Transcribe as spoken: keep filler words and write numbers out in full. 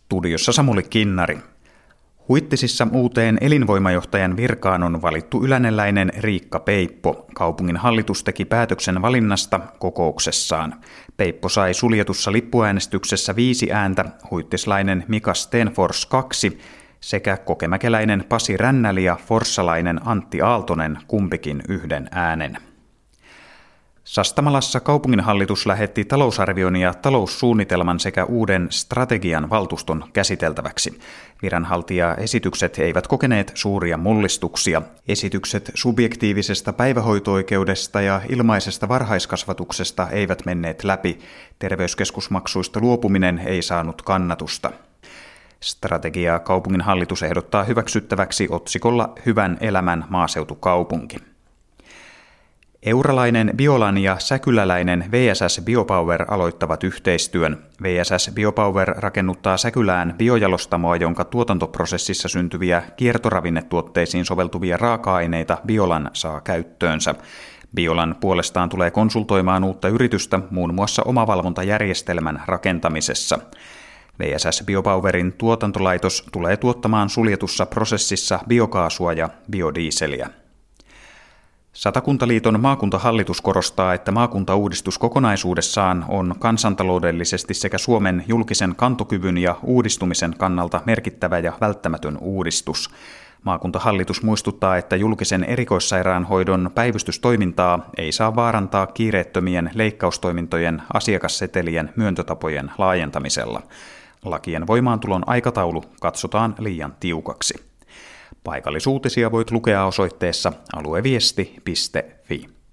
Studiossa Samuli Kinnari. Huittisissa uuteen elinvoimajohtajan virkaan on valittu ylänneläinen Riikka Peippo. Kaupungin hallitus teki päätöksen valinnasta kokouksessaan. Peippo sai suljetussa lippuäänestyksessä viisi ääntä, huittislainen Mika Stenfors kaksi sekä kokemäkeläinen Pasi Rännäli ja forssalainen Antti Aaltonen kumpikin yhden äänen. Sastamalassa kaupunginhallitus lähetti talousarvion ja taloussuunnitelman sekä uuden strategian valtuuston käsiteltäväksi. Viranhaltija-esitykset eivät kokeneet suuria mullistuksia. Esitykset subjektiivisesta päivähoito-oikeudesta ja ilmaisesta varhaiskasvatuksesta eivät menneet läpi. Terveyskeskusmaksuista luopuminen ei saanut kannatusta. Strategiaa kaupunginhallitus ehdottaa hyväksyttäväksi otsikolla Hyvän elämän maaseutukaupunki. Euralainen Biolan ja säkyläläinen V S S Biopower aloittavat yhteistyön. V S S Biopower rakennuttaa Säkylään biojalostamoa, jonka tuotantoprosessissa syntyviä kiertoravinnetuotteisiin soveltuvia raaka-aineita Biolan saa käyttöönsä. Biolan puolestaan tulee konsultoimaan uutta yritystä muun muassa omavalvontajärjestelmän rakentamisessa. V S S Biopowerin tuotantolaitos tulee tuottamaan suljetussa prosessissa biokaasua ja biodieseliä. Satakuntaliiton maakuntahallitus korostaa, että maakuntauudistus kokonaisuudessaan on kansantaloudellisesti sekä Suomen julkisen kantokyvyn ja uudistumisen kannalta merkittävä ja välttämätön uudistus. Maakuntahallitus muistuttaa, että julkisen erikoissairaanhoidon päivystystoimintaa ei saa vaarantaa kiireettömien leikkaustoimintojen asiakassetelien myöntötapojen laajentamisella. Lakien voimaantulon aikataulu katsotaan liian tiukaksi. Paikallisuutisia voit lukea osoitteessa alueviesti piste fi.